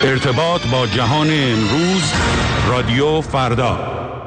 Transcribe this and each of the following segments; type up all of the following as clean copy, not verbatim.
ارتباط با جهان امروز، رادیو فردا.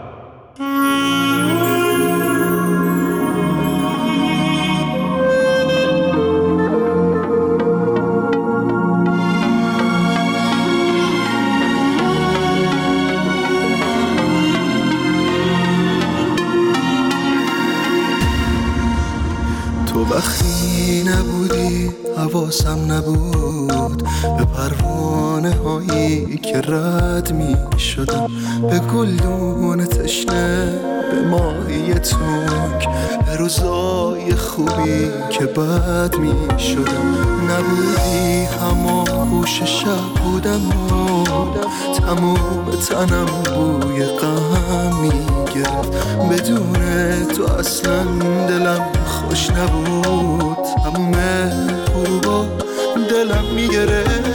تو وقتی نبودی حواسم نبود به پروانه هایی که رد می شدم، به گلدون تشنه، به ماهی تنک، به روزای خوبی که بد می شدم. نبودی هما گوش شب بودم و تموم تنم بوی غم می گرفت. بدون تو اصلا دلم خوش نبود، تموم غروبا دلم میگرفت.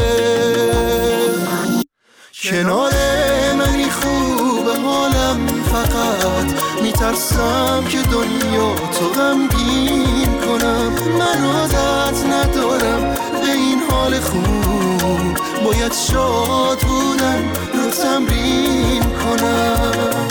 کنار منی خوبه حالم، فقط میترسم که دنیا تو غمگین کنم. من عادت ندارم به این حال خوب، باید شاد بودن رو تمرین کنم.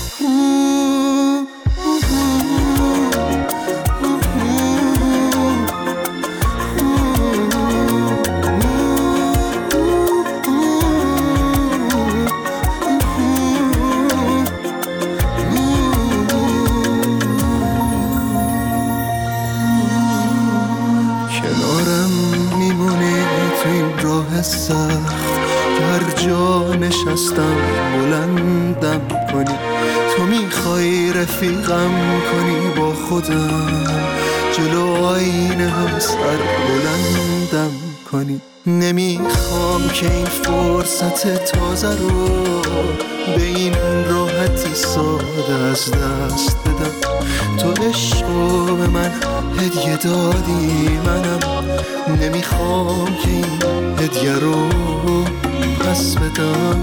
سخت هر جا نشستم بلندم کنی، تو میخوای رفیقم کنی با خودم، جلو آینه هم سر بلندم کنی. نمیخوام که این فرصت تازه رو به این راحتی ساده از دست بدم. تو عشقو به من هدیه دادی، منم نمیخوام که این هدیه رو پس بدم.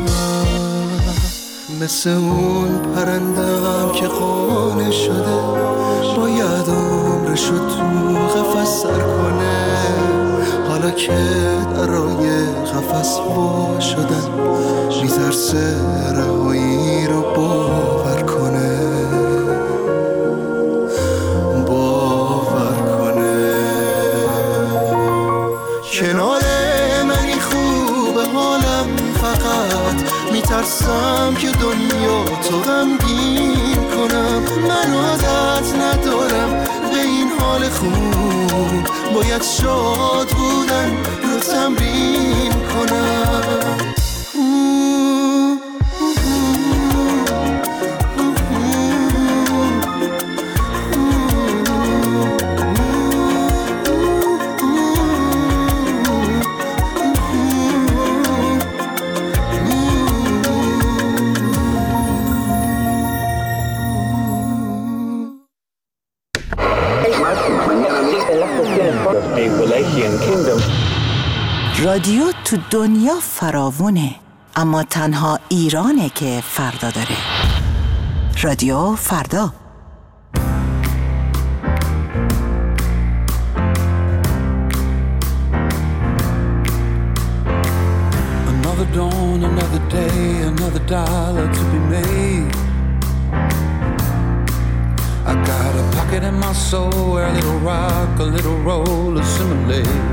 مثل اون پرندم که قانع شده، باید عمرشو تو قفس سر کنه. حالا که درای قفس وا شدن، میترسه رهایی رو باور کنه. کنار منی خوبه حالم، فقط میترسم که دنیا تو غمگین کنم. من عادت ندارم به این حال خوب، باید شاد بودن رو تمرین کنم. رادیو تو دنیا فراوونه، اما تنها ایرانه که فردا داره. رادیو فردا. Another dawn, another day, another dollar to be made. I got a pocket in my soul where a little rock, a little roll assimilate.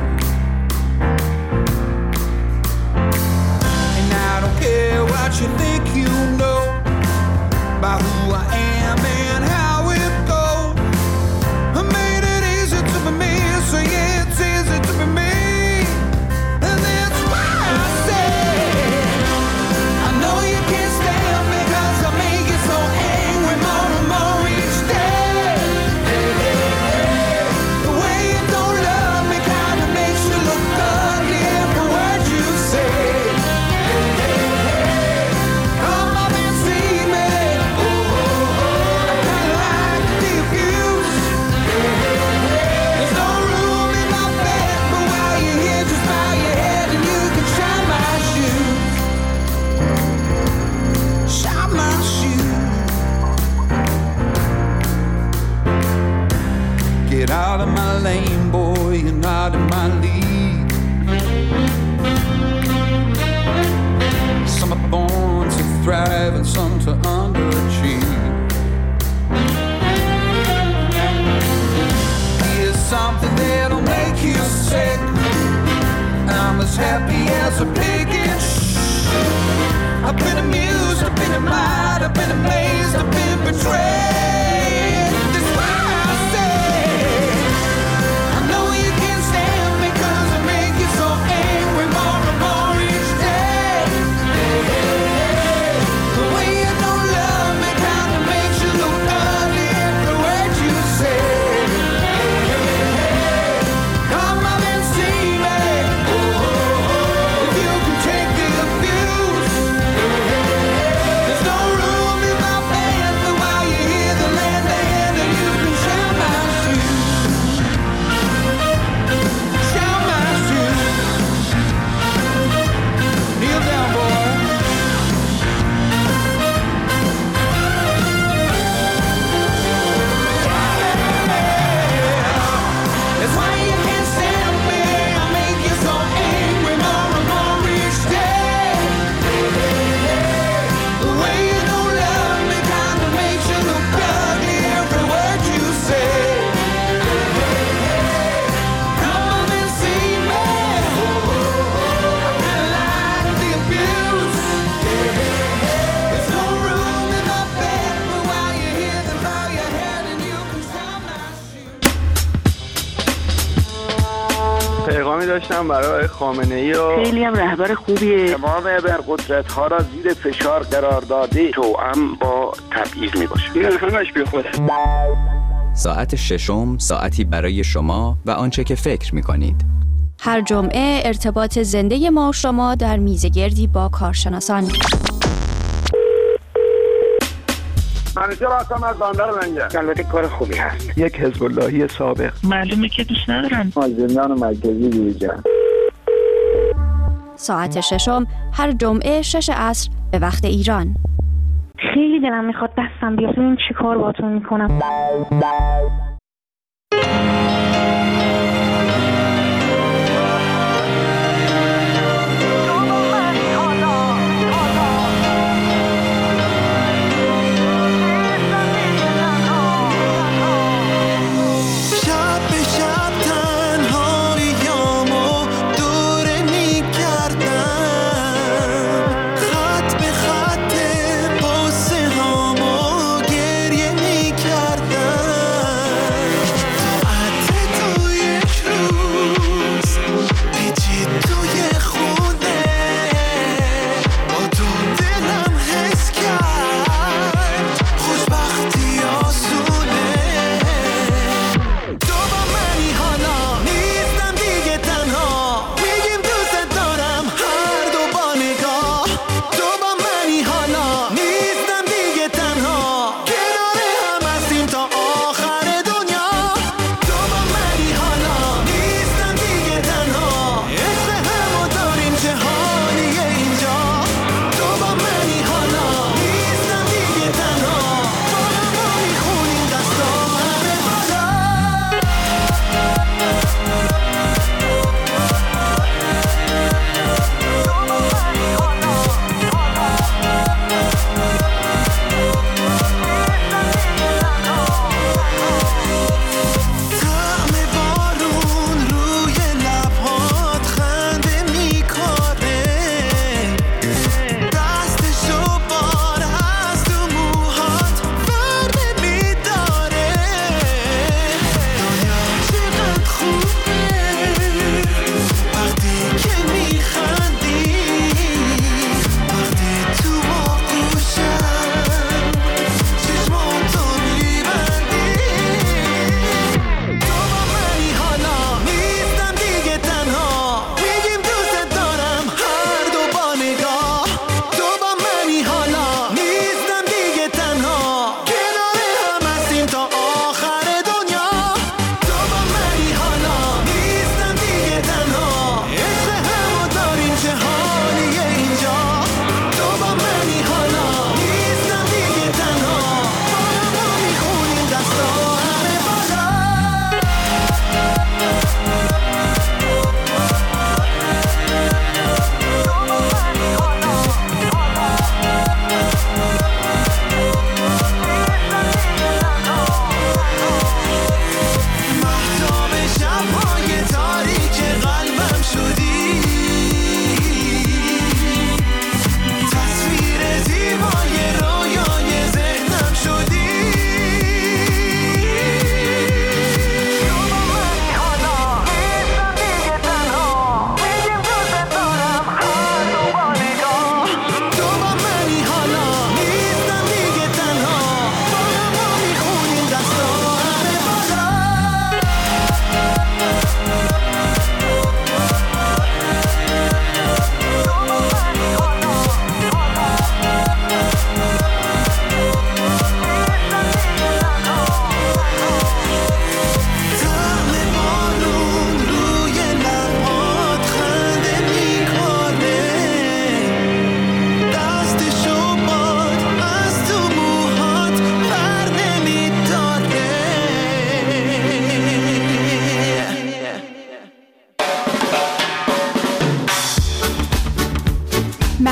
And I don't care what you think you know about who I am and how it goes. I made it easy to be me, so yeah, it's easy to be me. And that's why I say I know you can't stand me, 'cause I make you so angry more and more each day. The way you don't love me kinda makes as happy as a pig in I've been amused, I've been admired, I've been amazed, I've been betrayed. That's why I say I know you can't stand me 'cause I make you so angry more and more each day. The way you don't love me kinda makes you look ugly every word you say. Come on and see me. If you can take the abuse, there's no room in my band for while you hear the land and you can shine my shoes. Shine my shoes. Kneel down, boy. That's why you can't stand me. I make you so angry more and more each day. The way you don't love me kinda makes you look ugly every word you say. Come on and see me. I like the abuse. There's no room in my bed, but while you hear them bow your head and you can sound my shoes. پیغامی داشتم برای خامنه‌ای و خیلی هم رهبر خوبیه. تمام ابرقدرت‌ها را زیر فشار قرار داده توأم با تبعیض میباشه. این همش بیخوده. ساعت ششم، ساعتی برای شما و آنچه که فکر می‌کنید. هر جمعه ارتباط زنده ما و شما در میزگردی با کارشناسان. منیجر هستم از بندر لنگر. البته کار خوبی هست. یک حزب اللهی سابق. معلومه که دوست ندارن. از زندان مرکزی دیجا. ساعت ششم هر جمعه 6 عصر به وقت ایران. خیلی دلم میخواد دستم بیاد ببینم چی کار باهاتون میکنم. شب به شب تنهاییامو دوره میکردم، خط به خط قصه هامو گریه میکردم.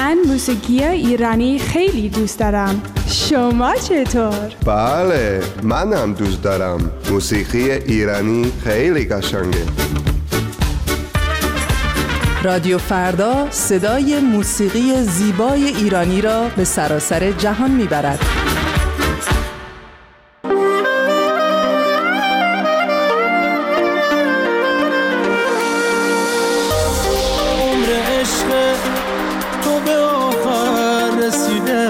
من موسیقی ایرانی خیلی دوست دارم. شما چطور؟ بله، منم دوست دارم. موسیقی ایرانی خیلی قشنگه. رادیو فردا صدای موسیقی زیبای ایرانی را به سراسر جهان میبرد. عمر عشق تو به آخر رسیده،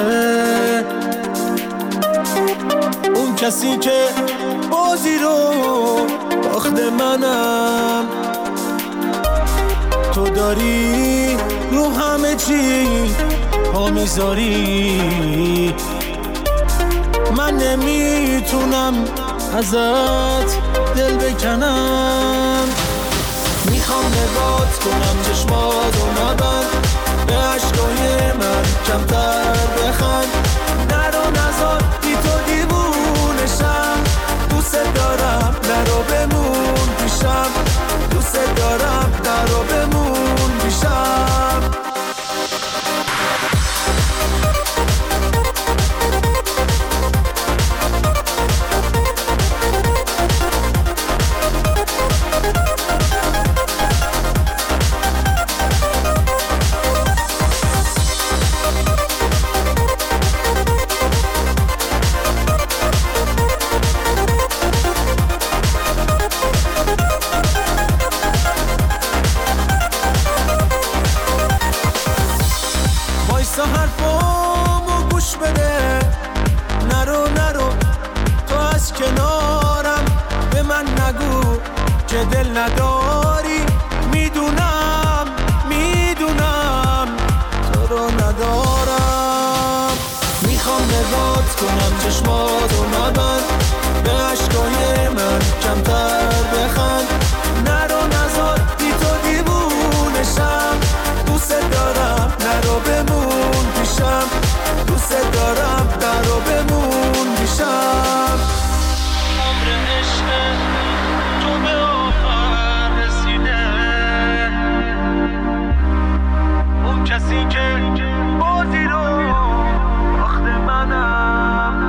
اون کسی که بازی رو باخت منم، تو داری رو همه چی پا میذاری، من نمیتونم ازت دل بکنم، میخوام نگات کنم چشماتو نبند، به عشقای من کمتر بخند، نرو نزار بی تو دیوونشم، دوست دارم نرو بمون پیشم، دوست دارم نرو بمون پیشم. حرفامو گوش بده، نرو تو از کنارم، به من نگو که دل نداری، میدونم تو رو ندارم، میخوام نگات کنم چشماتو نبند، به عشقای من کمتر بخند، نرو نزار بی تو دیوونشم، دوست دارم نرو بمون پیشم، دوست دارم نرو بمون پیشم. عمر عشق تو به آخر رسیده، اون کسی که بازی رو باخت منم،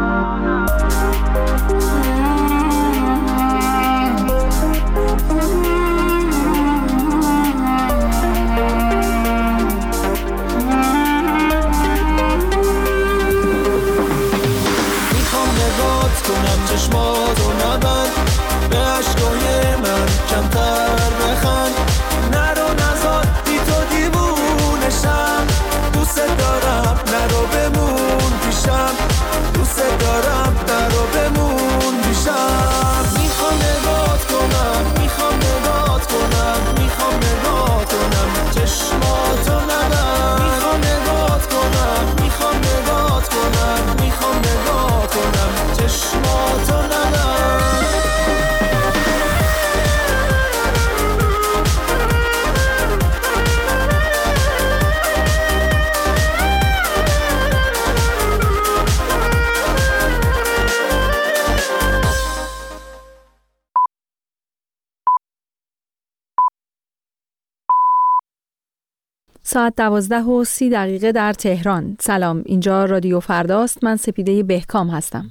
کنم چشماتو نبند، به عشقای من کمتر بخند، نرو نزار بی تو دیوونشم، دوست دارم نرو بمون پیشم، دوست دارم نرو بمون پیشم. میخوام نگات کنم، میخوام نگات کنم، میخوام نگات کنم چشماتو نبند، میخوام نگات کنم، میخوام نگات کنم، میخوام نگات کنم چشماتو نبند. ساعت 12:30 در تهران. سلام، اینجا رادیو فرداست. من سپیده بهکام هستم.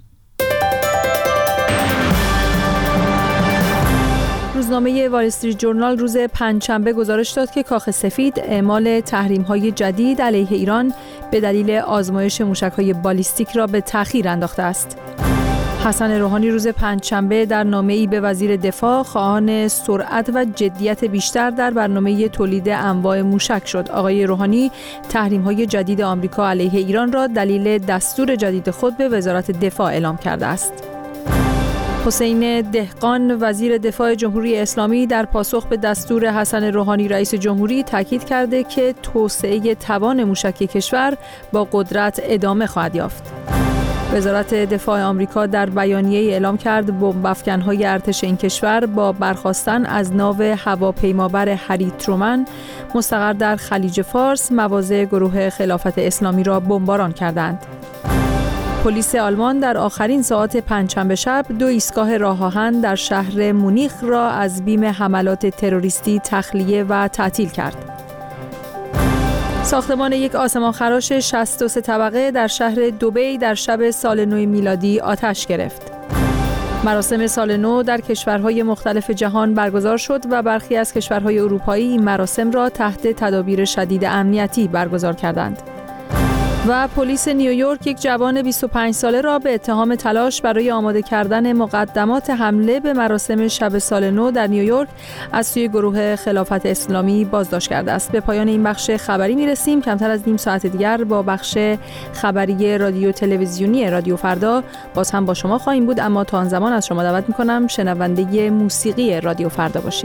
روزنامه وال استریت جورنال روز پنجشنبه گزارش داد که کاخ سفید اعمال تحریم‌های جدید علیه ایران به دلیل آزمایش موشک‌های بالیستیک را به تأخیر انداخته است. حسن روحانی روز پنجشنبه در نامه‌ای به وزیر دفاع خواهان سرعت و جدیت بیشتر در برنامه تولید انواع موشک شد. آقای روحانی تحریم‌های جدید آمریکا علیه ایران را دلیل دستور جدید خود به وزارت دفاع اعلام کرده است. حسین دهقان وزیر دفاع جمهوری اسلامی در پاسخ به دستور حسن روحانی رئیس جمهوری تاکید کرده که توسعه توان موشک کشور با قدرت ادامه خواهد یافت. وزارت دفاع آمریکا در بیانیه‌ای اعلام کرد بمب افکن‌های ارتش این کشور با برخاستن از ناو هواپیمابر هری ترومن مستقر در خلیج فارس مواضع گروه خلافت اسلامی را بمباران کردند. پلیس آلمان در آخرین ساعات پنجشنبه شب 2 ایستگاه راه آهن در شهر مونیخ را از بیم حملات تروریستی تخلیه و تعطیل کرد. ساختمان یک آسمانخراش 63 طبقه در شهر دبی در شب سال نو میلادی آتش گرفت. مراسم سال نو در کشورهای مختلف جهان برگزار شد و برخی از کشورهای اروپایی این مراسم را تحت تدابیر شدید امنیتی برگزار کردند. و پلیس نیویورک یک جوان 25 ساله را به اتهام تلاش برای آماده کردن مقدمات حمله به مراسم شب سال نو در نیویورک از سوی گروه خلافت اسلامی بازداشت کرده است. به پایان این بخش خبری میرسیم. کمتر از نیم ساعت دیگر با بخش خبری رادیو تلویزیونی رادیو فردا باز هم با شما خواهیم بود، اما تا آن زمان از شما دعوت میکنم شنونده موسیقی رادیو فردا باشید.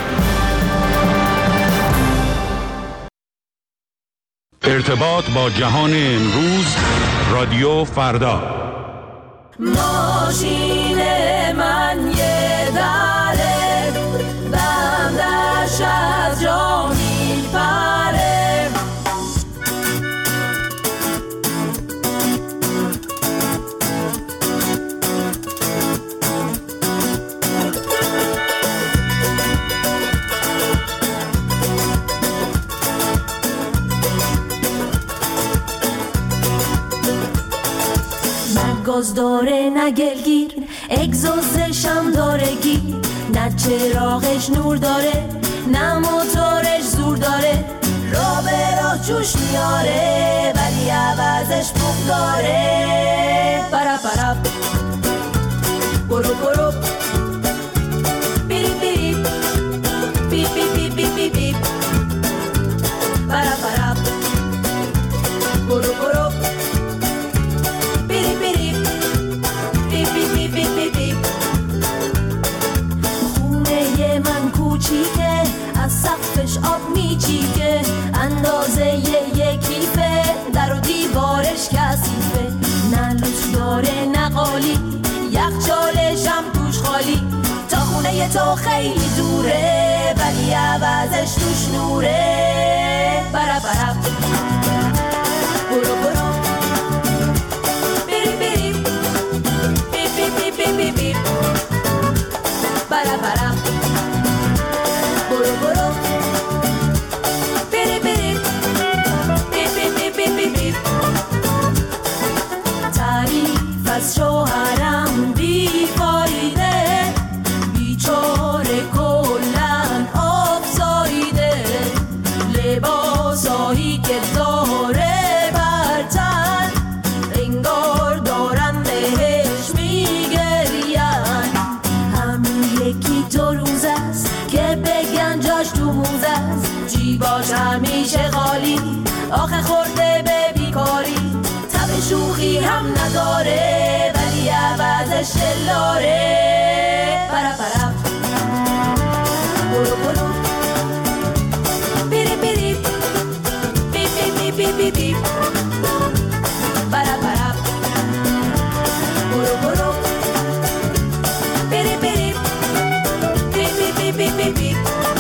ارتباط با جهان امروز، رادیو فردا. ماشین من یه دره، بندش از جا میپره. گاز داره نه گلگیر، اگزوزش هم داره گیر، نه چراغش نور داره نه موتورش زور داره. راه به راه جوش میاره ولی عوضش بوم داره. برا برا برو برو بیری بیری بی بی بی بی بی بی. برا برا برو برو بیری بیری بی بی بی بی بی بی. خونه من کوچیکه، از سقفش آب میچیکه، اندازه یه کیفه، در و دیوارش کثیفه. نه لوس داره نه قالی، یخچالش هم توش خالی. تا خونه تو خیلی دوره ولی عوضش توش نوره. برا برا برو برو بیری بیری بی بی بی بی بی بی. برا برا برو برو بیری بیری بی بی بی بی بی بی. تعریف از شوهرم بیفایده، بیچاره کلن آب زایده. لباسایی که داره برتن، انگار دارن بهش میگرین. همین یکی دو روز است که بگن جاش تو موز است، جیباش همیشه خالی، آخه خورده به بیکاری. تب شوخی هم نداره ولی عوضش دلاره. برا برا برو برو بیری بیری بی بی بی بی بی بی. برا برا برو برو بیری بیری بی بی بی بی بی بی.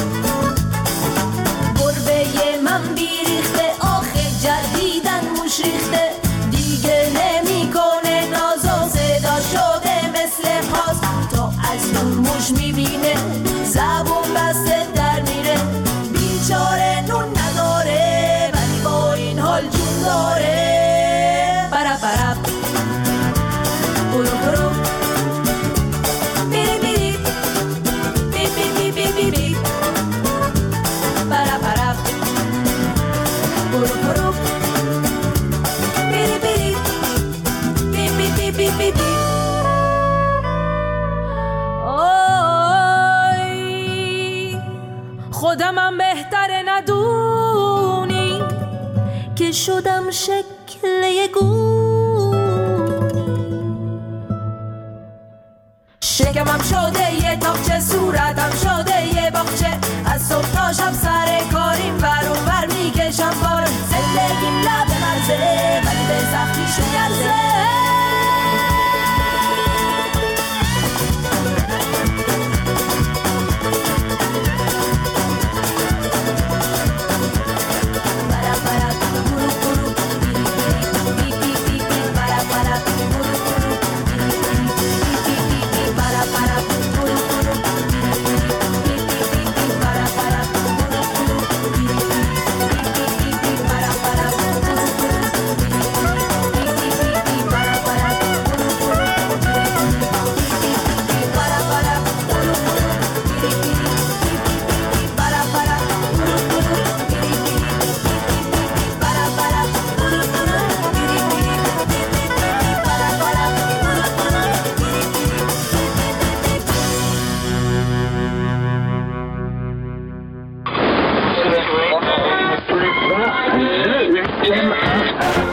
گربه من بیریخته، آخه جدیدن موش ریخته، دیگه نمیکنه ناز و صدا شده مثل پاس. تا از اون موش میبینه زبون بسته در میره. بیچاره نون نداره ولی با این حال جون داره. برا برا برو برو بیری بیری بی بی بی بی بی بی. برا برا برو برو بیری بیری بی بی بی بی بی بی. آی خودمم بهتره ندونی که شدم شکل یه شکمم شده یه تاقچه، صورتم شده یه باغچه. از صبح تا شب سر کاریم ور و ور میکشم بار. زندگیم لب مرزه ولی به سختیش میارزه.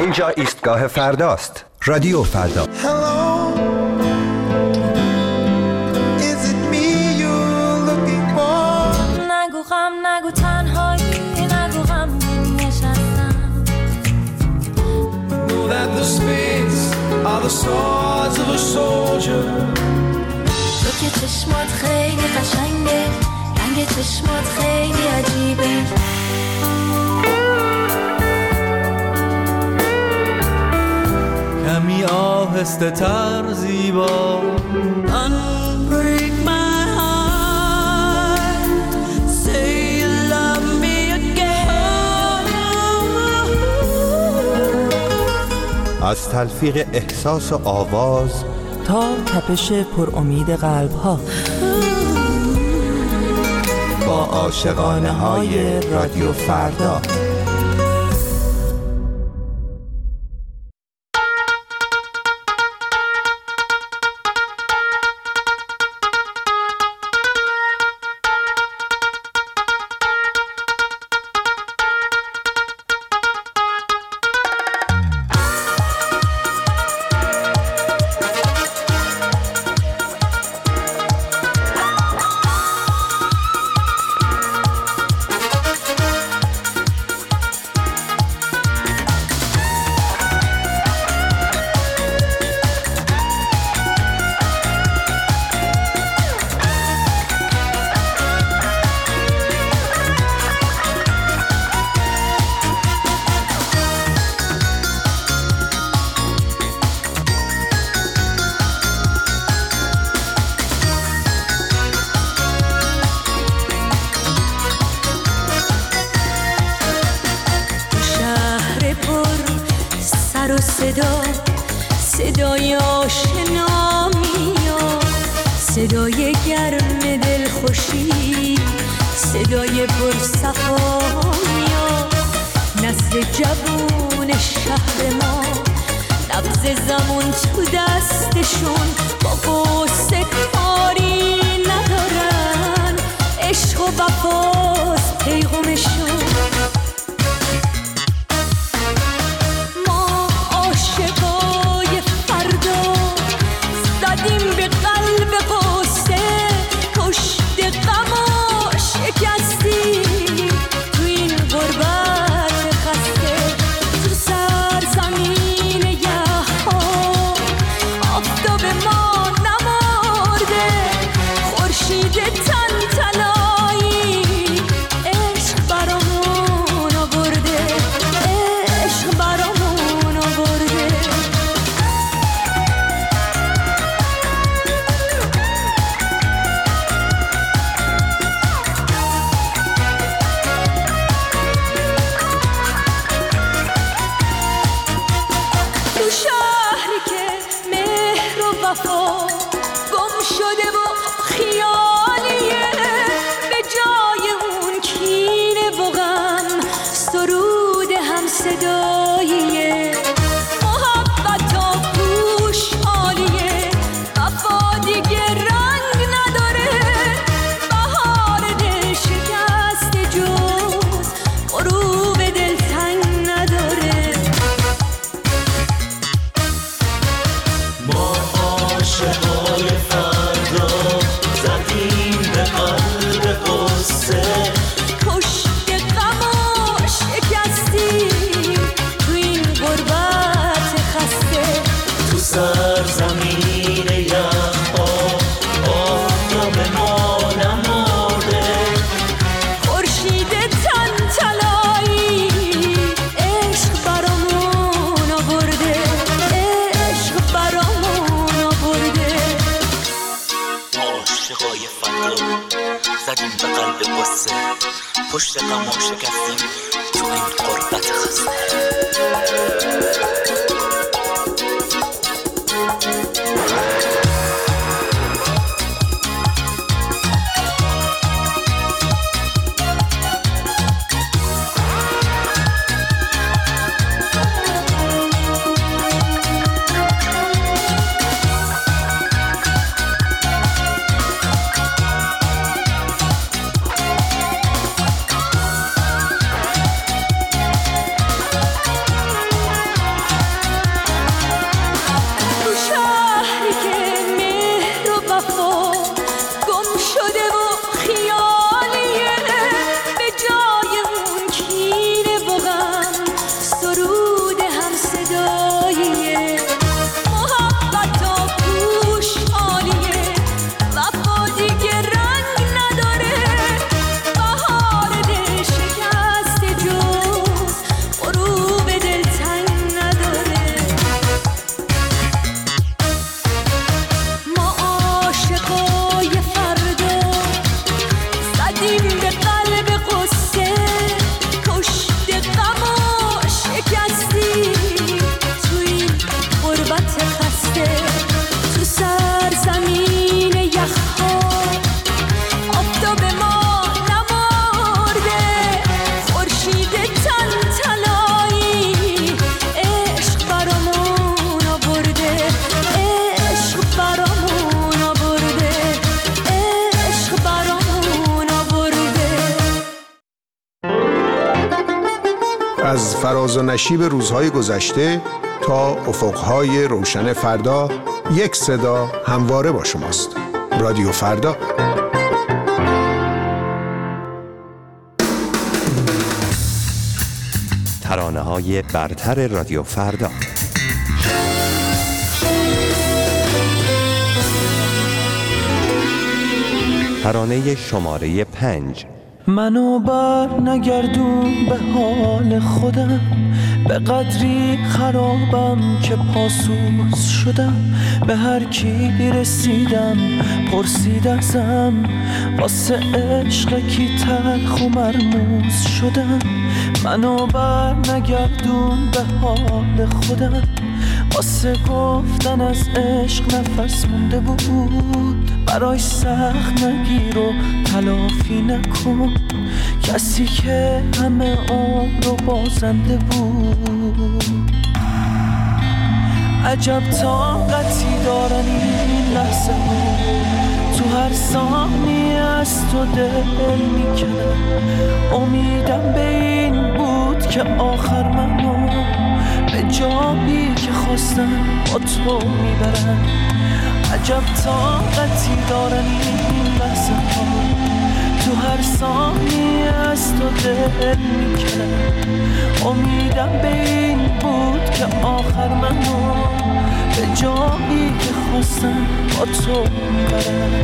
اینجا ایستگاه فرداست. رادیو فردا. نگو غم، نگو تنهایی، نگو غم نشستم. Know that the spades are the swords of a soldier. تو که چشمات خیلی قشنگه، رنگ چشمات خیلی عجیبه. کمی آهسته تر زیبا. Unbreak my heart, say you love me again. از تلفیق احساس و آواز تا تپش پر امید قلب ها، با عاشقانه های رادیو فردا. صدای آشنا میاد، صدای گرم دل خوشی، صدای پرصفا میاد. نسل جوون شهر ما نبض زمان تو دستشون، با قصه کاری ندارن، عشق و وفاست پیغامشون. پشت غم و شکستیم تو این غربت خسته. از فراز و نشیب روزهای گذشته تا افقهای روشن فردا، یک صدا همواره با شماست. رادیو فردا. ترانه‌های برتر رادیو فردا. ترانه شماره 5. منو بر نگردون به حال خودم، به قدری خرابم که پاسوس شدم. به هر کی رسیدم پرسید ازم، واسه عشق کی تلخ و مرموز شدم. منو بر نگردون به حال خودم، واسه گفتن از عشق نفس مونده بود. برای سخت نگیر و تلافی نکن، کسی که همه عمر رو بازنده بود. عجب طاقتی دارن این لحظه ها، تو هر ثانیه از تو دل میکنم. امیدم به این بود که آخر منو به جایی که خواستم با تو میبرم. عجب طاقتی دارن این لحظه ها، تو هر ثانیه از تو دل میکنم. امیدم به این بود که آخر منو به جایی که خواستم با تو میبرم.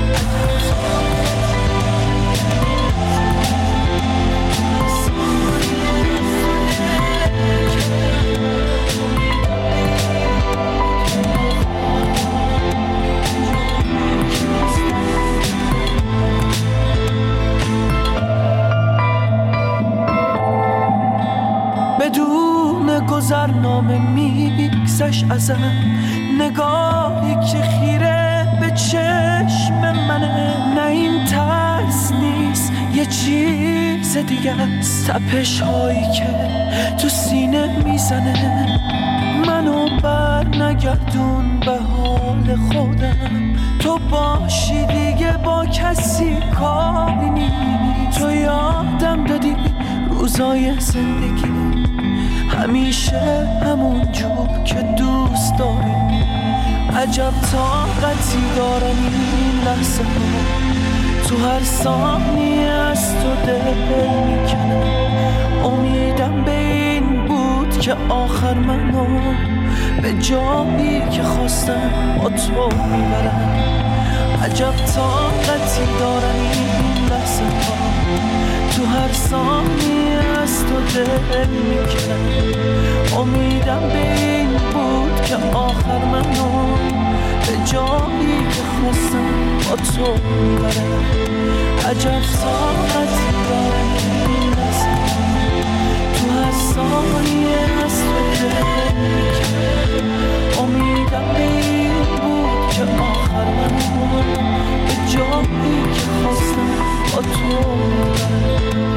بدون گذرنامه میگذشت ازم، نگاهی که خیره به چشم منه. نه این ترس نیست یه چیز دیگه است، تپش هایی که تو سینه میزنه. منو بر نگردون به حال خودم، تو باشی دیگه با کسی کاری نیست. تو یادم دادی روزای زندگی همیشه همون جور که دوست داری. عجب طاقتی دارن این لحظه ها، تو هر ثانیه از تو دل میکنم. امیدم به این بود که آخر منو به جایی که خواستم با تو میبرم. عجب طاقتی دارن این لحظه ها، تو هر ثانیه از تو دل میکنم. امیدم به این بود که آخر منو به جایی که خواستم با تو میبرم. عجب طاقتی دارن این لحظه ها، تو هر ثانیه از تو دل میکنم. امیدم به این بود که آخر منو به جایی که خواستم با تو میبرم.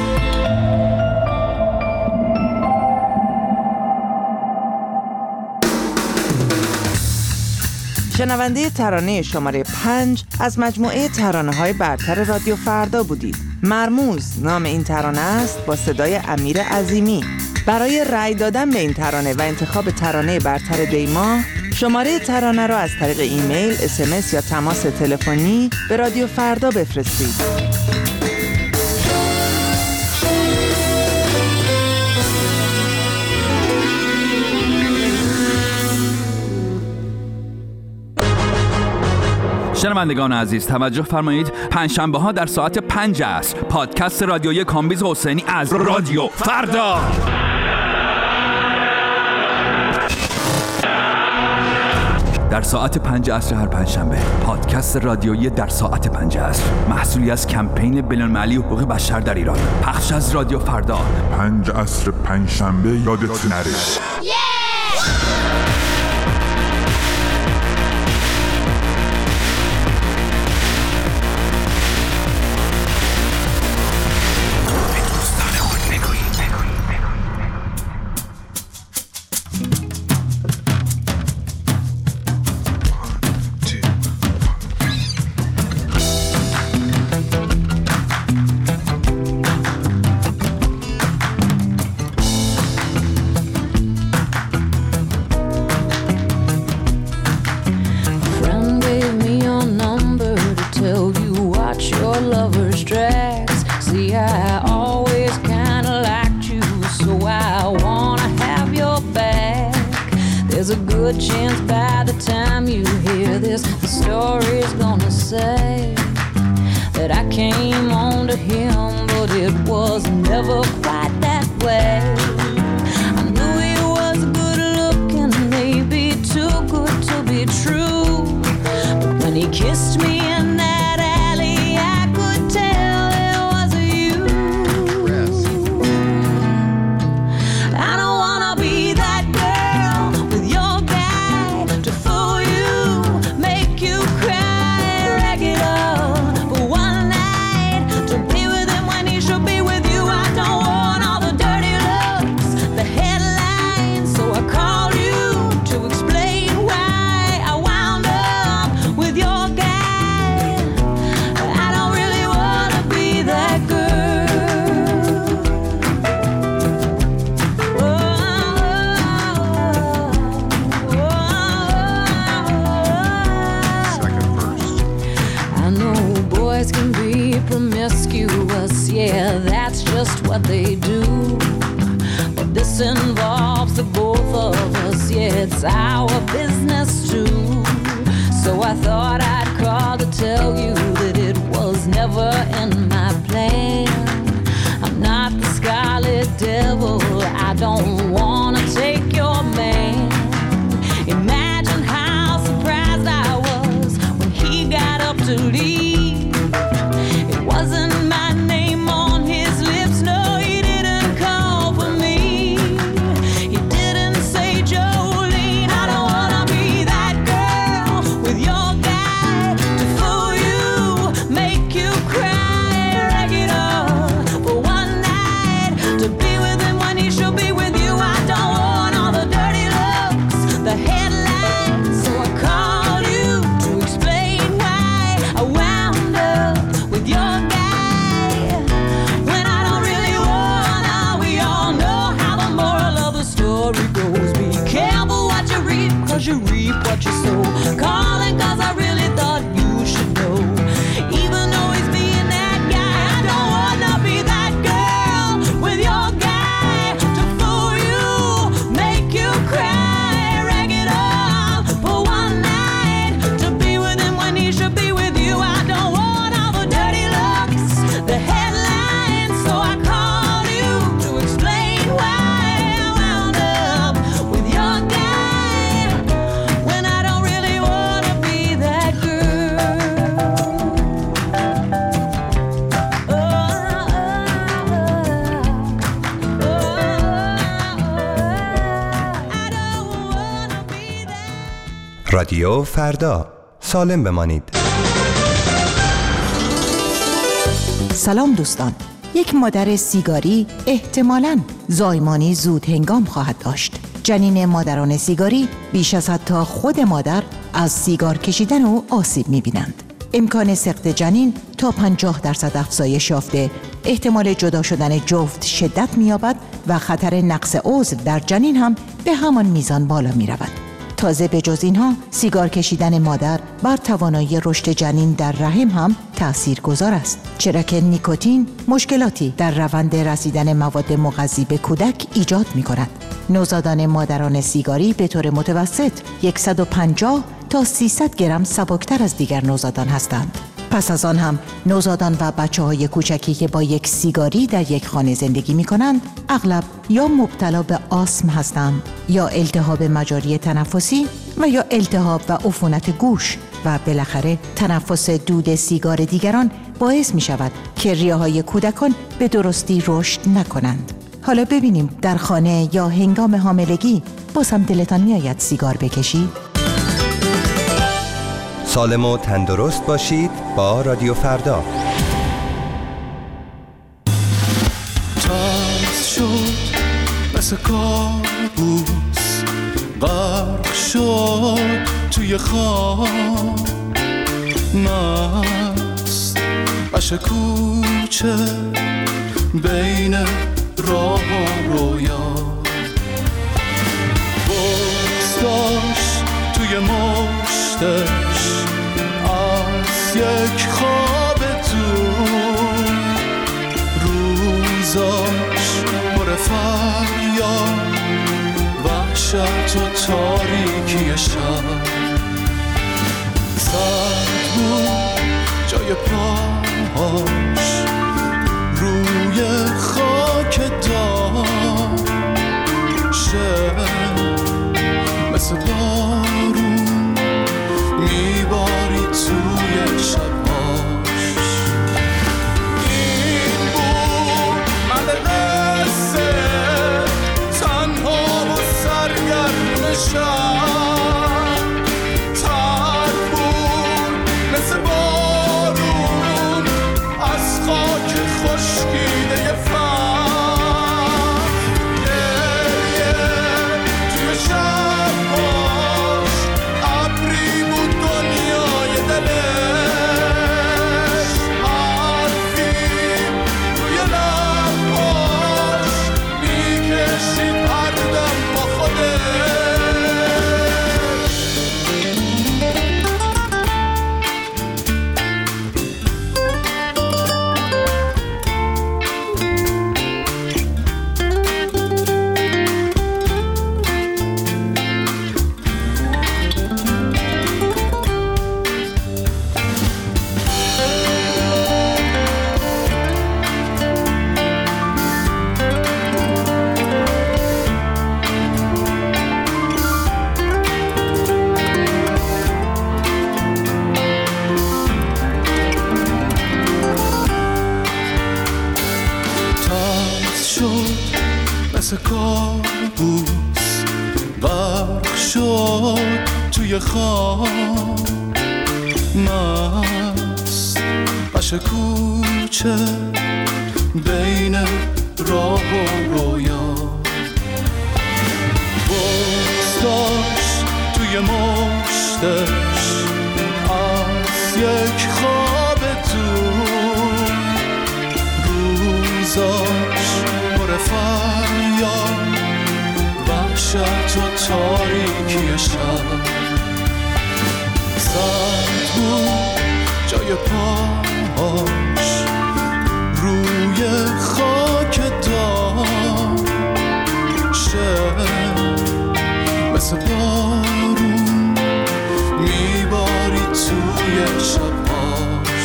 شنونده ترانه شماره 5 از مجموعه ترانه‌های برتر رادیو فردا بودید. مرموز نام این ترانه است با صدای امیر عظیمی. برای رأی دادن به این ترانه و انتخاب ترانه برتر دیما، شماره ترانه را از طریق ایمیل، SMS یا تماس تلفنی به رادیو فردا بفرستید. شنوندگان عزیز توجه فرمایید، پنجشنبه ها در ساعت 5 عصر پادکست رادیویی کامبیز حسینی از رادیو فردا. در ساعت 5 عصر هر پنجشنبه پادکست رادیویی در ساعت 5 عصر، محصولی از کمپین بین‌المللی حقوق بشر در ایران، پخش از رادیو فردا. 5 عصر پنجشنبه یادت نره. a good chance by the time you hear this, the story's gonna say that I came on to him, but it was never quite that way. I knew he was good looking, maybe too good to be true, but when he kissed me in that alley, I could tell it was you. I don't wanna be that girl with your guy to fool you, make you cry, rag it up for one night, to be with him when he should be with you. I don't want all the dirty looks, the headlines, so I called you to explain why I wound up with your guy. I don't really wanna be that girl. I know boys can be promiscuous, yeah, that's just what they do. But this involves the both of us, yeah, it's our business too. So I thought I'd call to tell you that it was never in my plan. I'm not the Scarlet Devil, I don't wanna take your man. Imagine how surprised I was when he got up to leave. It wasn't my name on his lips, no, he didn't call for me. He didn't say Jolene. I don't wanna be that girl with your guy to fool you, make you cry, rag it up for one night, to be with him when he should be with you. I don't want all the dirty looks, the headlines, so I called you to explain why I wound up with your guy when I don't really wanna. We all know how the moral of the story goes. Be careful what you reap, 'cause you reap what you sow. Calling 'cause I really thought you should know. Even though he's being that guy, I don't wanna be that girl with your guy to fool you, make you cry, rag it up for one night, to be with him when he should be with you. I don't want all the dirty looks, the headlines, so I called you to explain why I wound up with your guy when I don't really wanna be that girl. رادیو فردا، سالم بمانید. سلام دوستان. یک مادر سیگاری احتمالاً زایمانی زود هنگام خواهد داشت. جنین مادران سیگاری بیش از حتی خود مادر از سیگار کشیدن او آسیب می‌بینند. امکان سقط جنین تا 50% افزایش یافته، احتمال جدا شدن جفت شدت می‌یابد و خطر نقص عضو در جنین هم به همان میزان بالا می‌رود. تازه به جز اینها سیگار کشیدن مادر بر توانایی رشد جنین در رحم هم تاثیرگذار است، چرا که نیکوتین مشکلاتی در روند رسیدن مواد مغذی به کودک ایجاد می‌کند. نوزادان مادران سیگاری به طور متوسط 150 تا 300 گرم سبکتر از دیگر نوزادان هستند. پس از آن هم نوزادان و بچه‌های کوچکی که با یک سیگاری در یک خانه زندگی می‌کنند اغلب یا مبتلا به آسم هستند یا التهاب مجاری تنفسی و یا التهاب و عفونت گوش و بالاخره تنفس دود سیگار دیگران باعث می‌شود که ریه‌های کودکان به درستی رشد نکنند. حالا ببینیم در خانه یا هنگام حاملگی باز هم دلتان می‌آید سیگار بکشید؟ سالم و تندرست باشید با رادیو فردا. ترس شد مثل کابوس، غرق شد توی خواب، مست عشق کوچه بین راه و رویا، بغض داشت توی مشتش از یک خواب دور، روزاش پر فریاد، وحشت و تاریکی، تاریکی شب. سرد بود جای پاهاش روی خاک داشته، مثل بارون میباری توی شباش. این بود من قصه تنها و سرگرم شب، تر بود مثل بارون از خاک خشکیده فهم. گریه توی شباش ابری بود دنیای دلش، حرفی روی لباش میکشید هر دم با خودش. مثل کابوس برق شد توی خواب، مست بش کوچه بین راه و رویا. بغض داشت توی مشتش از یک خواب دور، روزاش پر فریاد وحشت و تاریکی شب. سرد بود جای پاهاش روی خاک داشته، مثل بارون میباری توی شباش.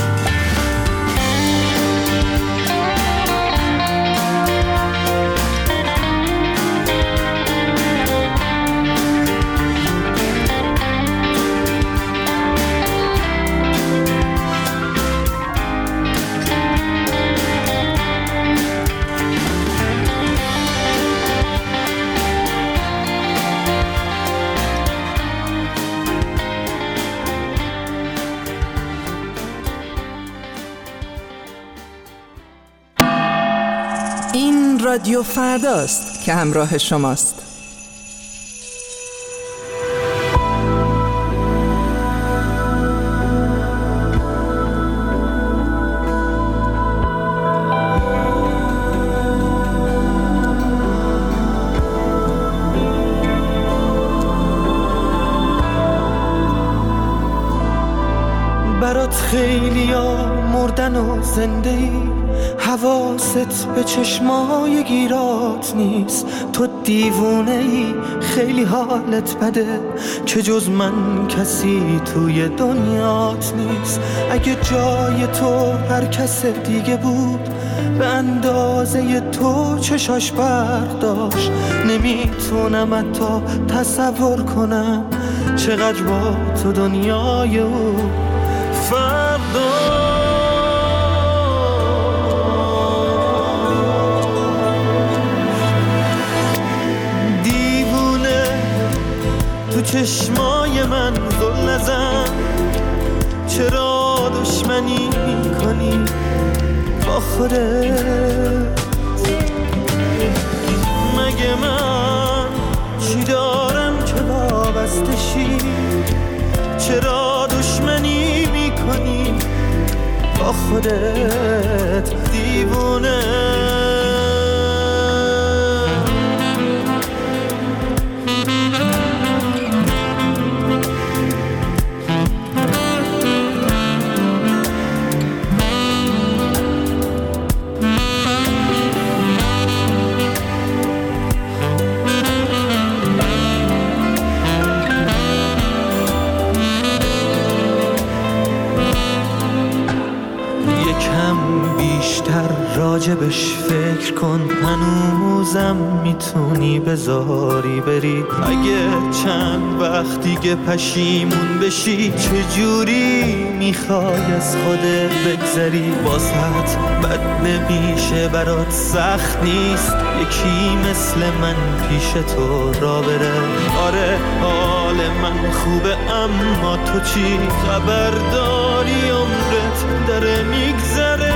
این رادیو فرداست که همراه شماست. برات خیلی ها مردن و زنده ای، حواست به چشمای گیرات نیست. تو دیوونه ای، خیلی حالت بده که جز من کسی توی دنیات نیست. اگه جای تو هر کس دیگه بود به اندازه تو چشاش برق داشت، نمیتونم حتی تصور کنم چقدر با تو دنیای او فردا. تو چشمای من زل نزن، چرا دشمنی میکنی با خودت؟ مگه من چی دارم که وابسته شی؟ چرا دشمنی میکنی با خودت دیوونه؟ بهش فکر کن، هنوزم میتونی بذاری بری. اگه چند وقت دیگه پشیمون بشی، چجوری میخوای از خودت بگذری؟ واسط بد نمیشه، برات سخت نیست یکی مثل من پیش تو را بره. آره حال من خوبه، اما تو چی خبر داری؟ عمرت داره میگذره.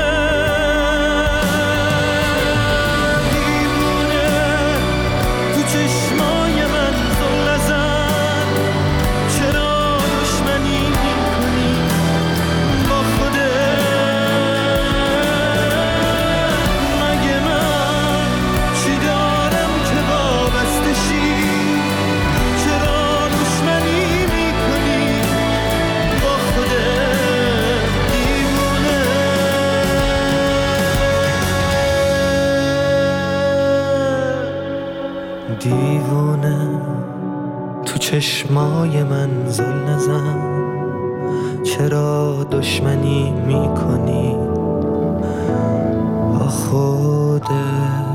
دیوونه تو چشمای من زل نزن، چرا دشمنی میکنی با خودت؟